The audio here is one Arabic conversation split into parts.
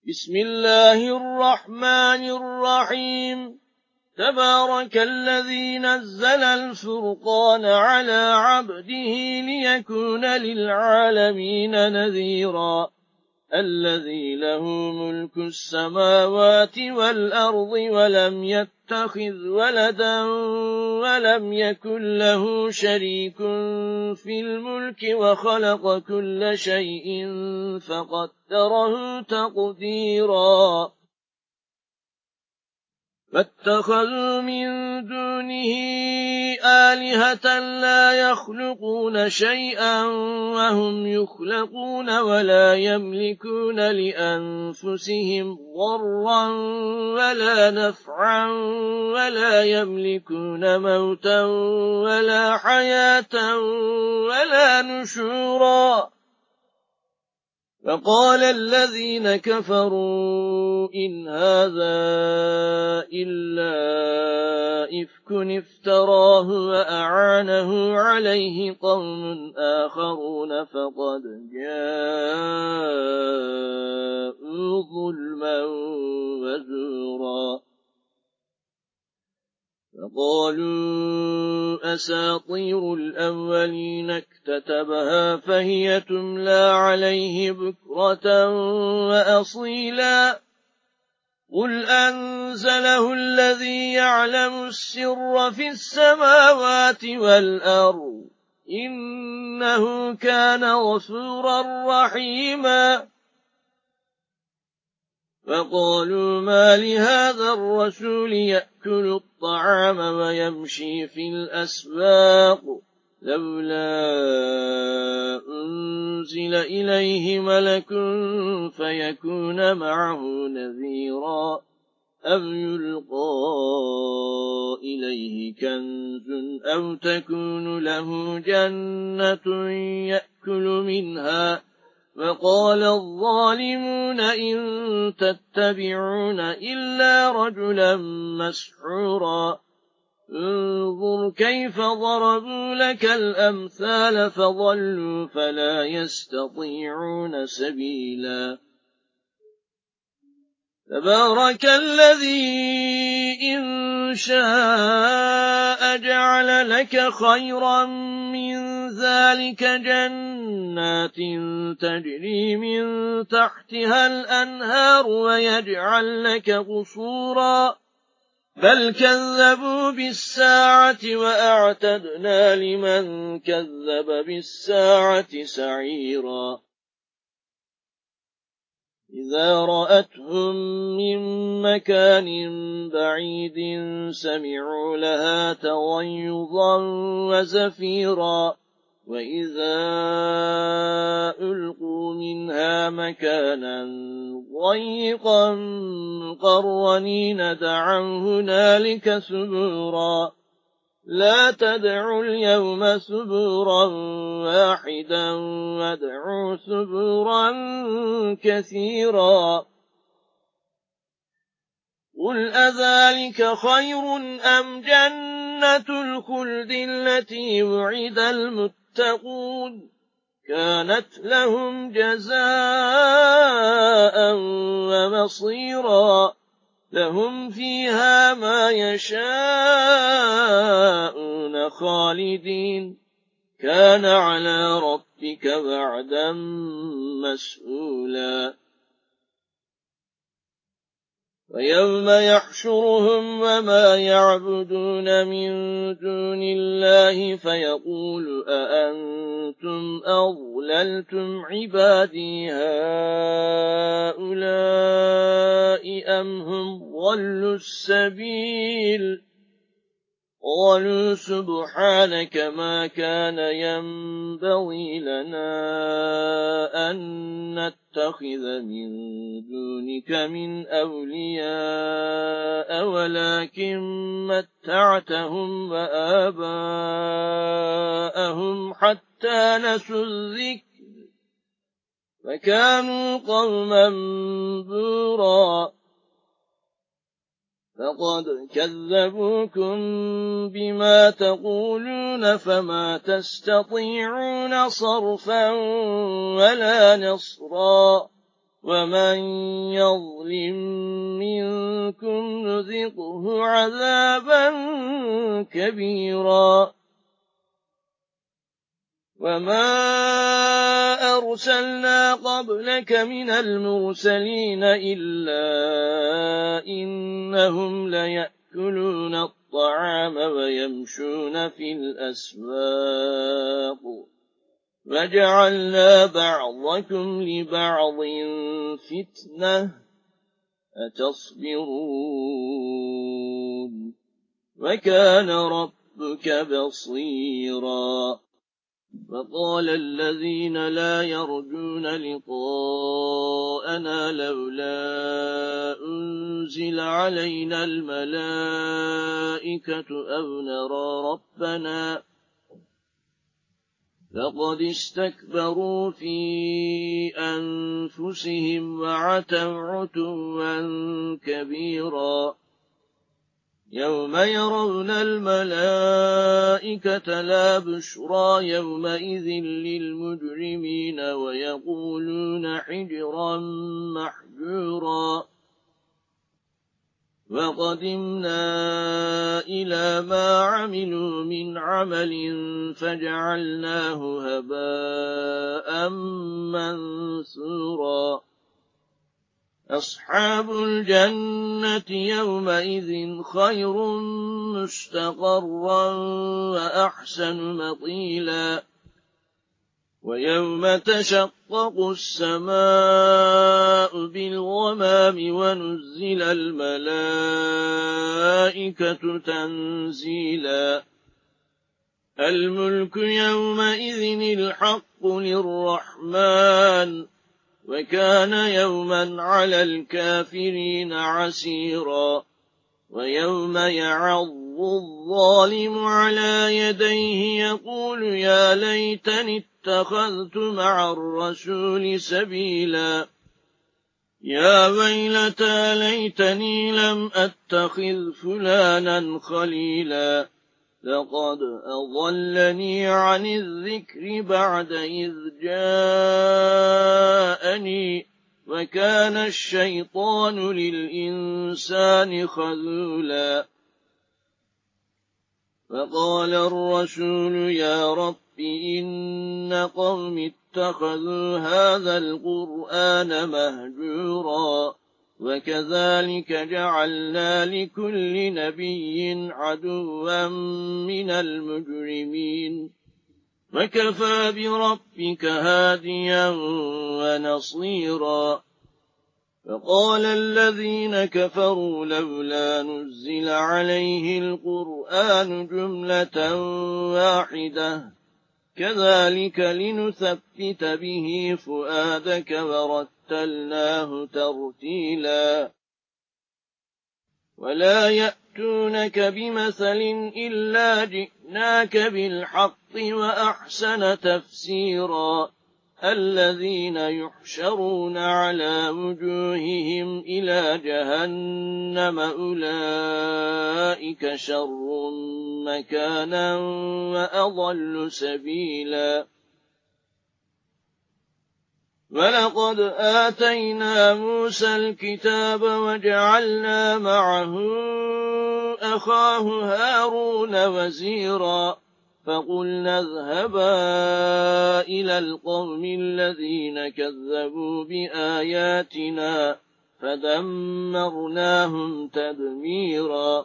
بسم الله الرحمن الرحيم. تبارك الذي نزل الفرقان على عبده ليكون للعالمين نذيرا. الذي له ملك السماوات والأرض ولم يتخذ ولدا ولم يكن له شريك في الملك وخلق كل شيء فقدره تقديرا. فاتخذوا من دونه آلهة لا يخلقون شيئا وهم يخلقون ولا يملكون لأنفسهم ضرا ولا نفعا ولا يملكون موتا ولا حياة ولا نشورا. فقال الذين كفروا إن هذا إلا إفك افتراه وأعانه عليه قوم آخرون فقد جاءوا ظلما وزورا. فقالوا أساطير الأولين اكتتبها فهي تملى عليه بكرة وأصيلا. قل أنزله الذي يعلم السر في السماوات والأرض إنه كان غفورا رحيما. فقالوا ما لهذا الرسول يأكل الطعام ويمشي في الأسواق لولا أنزل إليه ملك فيكون معه نذيرا أو يلقى إليه كنز أو تكون له جنة يأكل منها. وقال الظالمون إن تتبعون إلا رجلا مسحورا. انظر كيف ضربوا لك الأمثال فضلوا فلا يستطيعون سبيلا. تبارك الذي إن شاء جعل لك خيرا من ذلك جنات تجري من تحتها الأنهار ويجعل لك قصورا. بل كذبوا بالساعة وأعتدنا لمن كذب بالساعة سعيرا. إذا رأتهم من مكان بعيد سمعوا لها تغيظا وزفيرا. وإذا ألقوا منها مكانا ضيقا مقرنين دعوا هنالك ثبورا. لا تدعوا اليوم ثبورا واحدا وادعوا ثبورا كثيرا. قل أذلك خير أم جنة الخلد التي وعد المتقون كانت لهم جزاء ومصيرا. لهم فيها ما يشاءون خالدين كان على ربك وعدا مسئولا. ويوم يحشرهم وما يعبدون من دون الله فيقول أأنتم أضللتم عبادي هؤلاء أم هم ضلوا السبيل. قالوا سبحانك ما كان ينبغي لنا أن نتخذ من دونك من أولياء ولكن متعتهم وآباءهم حتى نسوا الذكر فكانوا قوما بورا. فقد كذبوكم بما تقولون فما تستطيعون صرفا ولا نصرا ومن يظلم منكم نذقه عذابا كبيرا وما أرسلنا قبلك من المرسلين إلا إنهم ليأكلون الطعام ويمشون في الأسواق وجعلنا بعضكم لبعض فتنة أتصبرون وكان ربك بصيرا وقال الذين لا يرجون لقاءنا لولا أنزل علينا الملائكة أو نرى ربنا لقد استكبروا في أنفسهم وعتوا عتوا كبيرا يوم يرون الملائكة لا بشرى يومئذ للمجرمين ويقولون حجرا محجورا وقدمنا إلى ما عملوا من عمل فجعلناه هباء منثورا أصحاب الجنة يومئذ خير مستقرا وأحسن مقيلا ويوم تشقق السماء بالغمام ونزل الملائكة تنزيلا الملك يومئذ الحق للرحمن وكان يوما على الكافرين عسيرا ويوم يعض الظالم على يديه يقول يا ليتني اتخذت مع الرسول سبيلا يا ويلتى ليتني لم أتخذ فلانا خليلا لقد أضلني عن الذكر بعد إذ جاءني وكان الشيطان للإنسان خذولا فقال الرسول يا رب إن قوم اتخذوا هذا القرآن مهجورا وكذلك جعلنا لكل نبي عدوا من المجرمين وكفى بربك هاديا ونصيرا فقال الذين كفروا لولا نزل عليه القرآن جملة واحدة كذلك لنثبت به فؤادك ورتلناه ترتيلا ولا يأتونك بمثل إلا جئناك بالحق وأحسن تفسيرا الذين يحشرون على وجوههم إلى جهنم أولئك شر مكانا وأضل سبيلا ولقد آتينا موسى الكتاب وجعلنا معه أخاه هارون وزيرا فقلنا اذهبا إلى القوم الذين كذبوا بآياتنا فدمرناهم تدميرا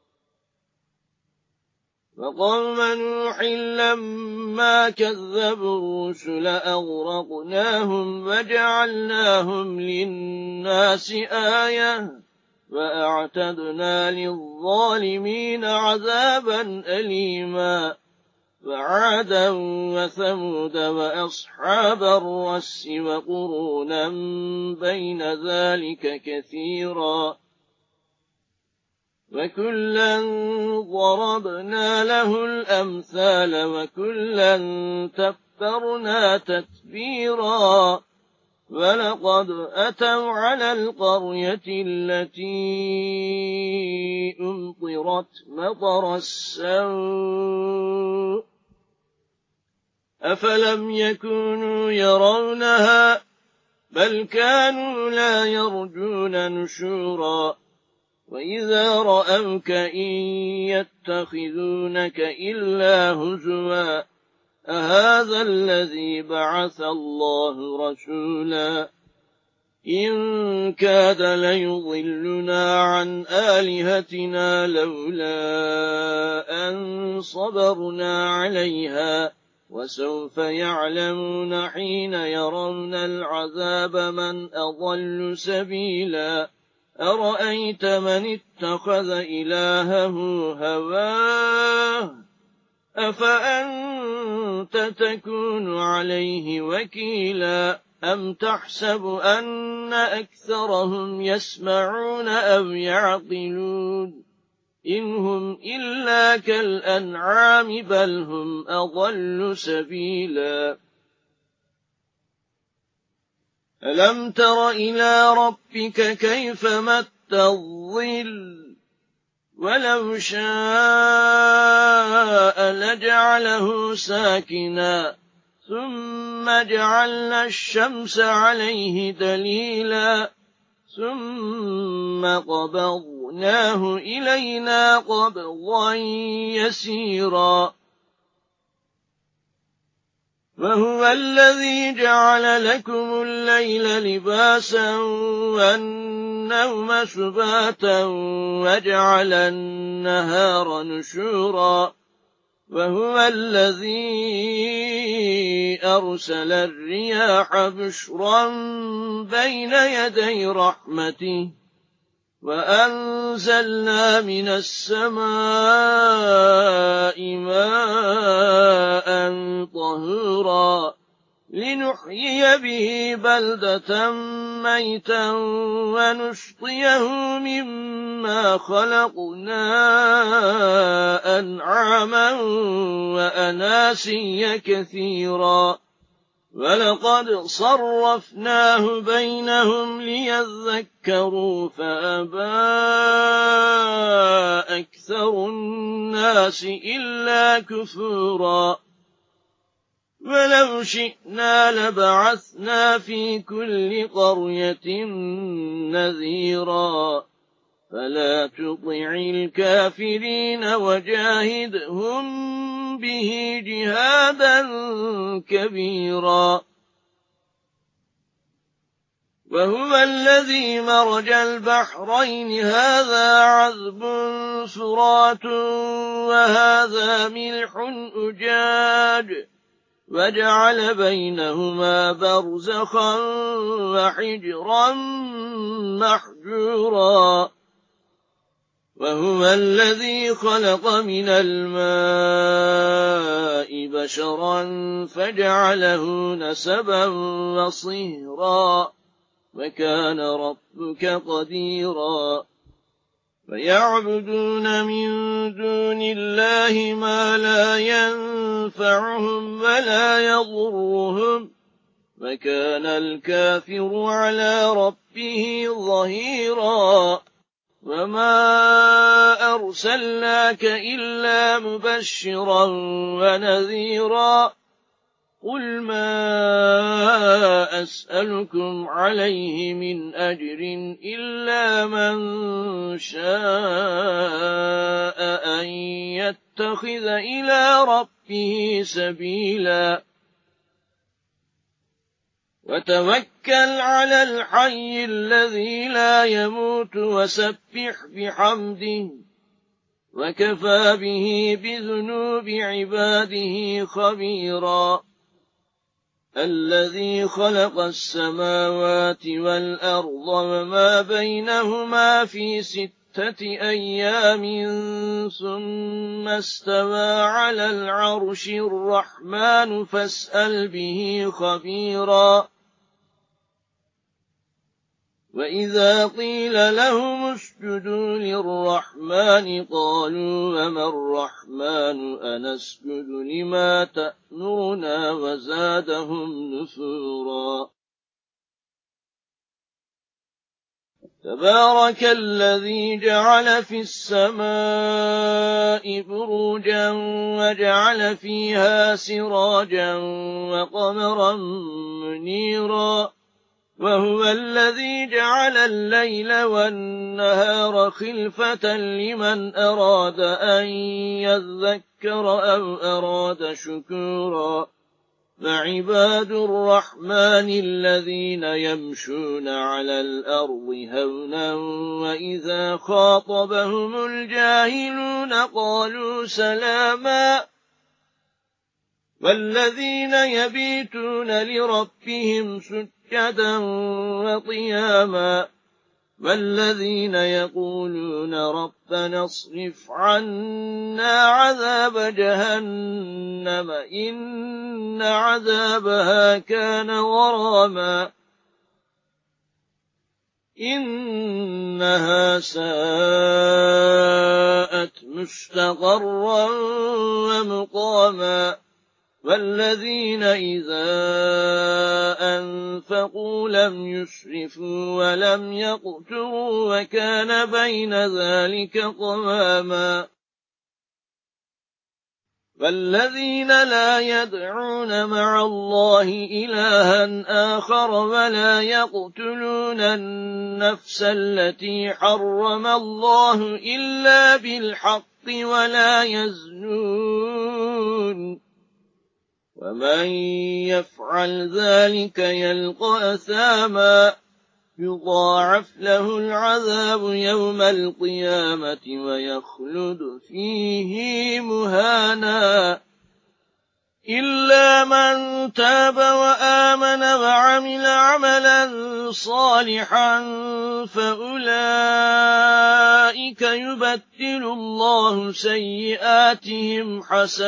وقوم نوح لما كذبوا الرسل أغرقناهم وجعلناهم للناس آية وأعتدنا للظالمين عذابا أليما وعادا وثمود وأصحاب الرس وقرونا بين ذلك كثيرا وكلا ضربنا له الأمثال وكلا تبرنا تتبيرا ولقد أتوا على القرية التي أمطرت مطر السوء أفلم يكونوا يرونها بل كانوا لا يرجون نشورا وإذا رأوك إن يتخذونك إلا هزوا أهذا الذي بعث الله رسولا إن كاد ليضلنا عن آلهتنا لولا أن صبرنا عليها وسوف يعلمون حين يرون العذاب من أضل سبيلا أرأيت من اتخذ إلهه هواه أفأنت تكون عليه وكيلا أم تحسب أن أكثرهم يسمعون أو يعقلون إن هم إلا كالأنعام بل هم أضل سبيلا ألم تر إلى ربك كيف مد الظل ولو شاء لجعله ساكنا ثم جعلنا الشمس عليه دليلا ثم قبضناه إلينا قبضا يسيرا وهو الذي جعل لكم الليل لباسا والنوم سباتا وجعل النهار نشورا وهو الذي أرسل الرياح بشرا بين يدي رحمته وأنزلنا من السماء ماء طهورا لنحيي به بلدة ميتا ونسقيه مما خلقنا أنعاما وأناسيا كثيرا ولقد صرفناه بينهم ليذكروا فأبى أكثر الناس إلا كفورا ولو شئنا لبعثنا في كل قرية نذيرا فلا تطع الكافرين وجاهدهم به جهادا كبيرا وهو الذي مرج البحرين هذا عذب فرات وهذا ملح أجاج وجعل بينهما برزخا وحجرا محجورا وهو الذي خلق من الماء بشرا فجعله نسبا وصهرا وكان ربك قديرا فيعبدون من دون الله ما لا ينفعهم ولا يضرهم وكان الكافر على ربه ظهيرا وما أرسلناك إلا مبشرا ونذيرا قل ما أسألكم عليه من أجر إلا من شاء أن يتخذ إلى ربه سبيلا وتوكل على الحي الذي لا يموت وسبح بحمده وكفى به بذنوب عباده خبيرا الذي خلق السماوات والأرض وما بينهما في 6 أيام ثم استوى على العرش الرحمن فاسأل به خبيرا وإذا قيل لهم اسجدوا للرحمن قالوا وما الرحمن أنسجد لما تأمرنا وزادهم نفورا تبارك الذي جعل في السماء بروجا وجعل فيها سراجا وقمرا منيرا وهو الذي جعل الليل والنهار خلفة لمن أراد أن يذكر أو أراد شكورا فعباد الرحمن الذين يمشون على الأرض هونا وإذا خاطبهم الجاهلون قالوا سلاما والذين يبيتون لربهم سجدا وقياما والذين يقولون ربنا اصرف عنا عذاب جهنم إن عذابها كان غراما إنها ساءت مستقرا ومقاما والذين إذا أنفقوا لم يسرفوا ولم يقتروا وكان بين ذلك قواما والذين لا يدعون مع الله إلها آخر ولا يقتلون النفس التي حرم الله إلا بالحق ولا يزنون ومن يفعل ذلك يلقى أثاما يضاعف له العذاب يوم القيامة ويخلد فيه مهانا إلا من تاب وآمن وعمل عملا صالحا فأولئك يبدل الله سيئاتهم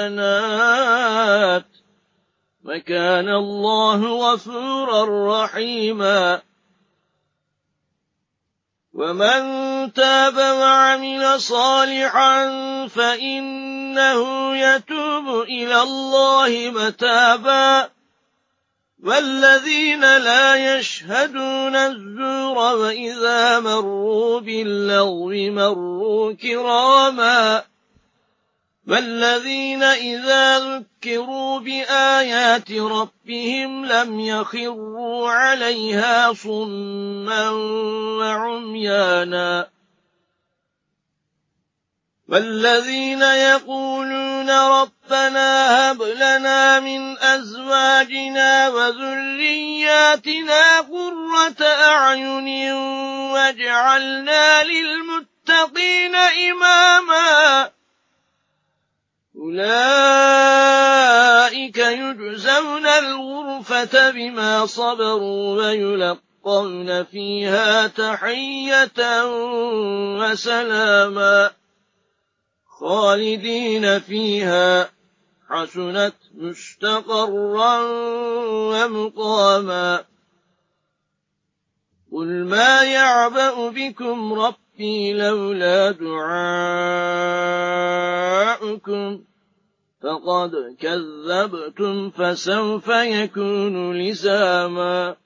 حسنات وكان الله غفورا رحيما ومن تاب وعمل صالحا فإنه يتوب إلى الله متابا والذين لا يشهدون الزور وإذا مروا باللغو مروا كراما والذين إذا ذكروا بآيات ربهم لم يخروا عليها صما وعميانا والذين يقولون ربنا هب لنا من أزواجنا وذرياتنا قرة أعين واجعلنا للمتقين إماما أولئك يجزون الغرفة بما صبروا ويلقون فيها تحية وسلاما خالدين فيها حسنت مستقرا ومقاما قل ما يعبأ بكم ربي لولا دعاؤكم فقد كذبتم فسوف يكون لزاما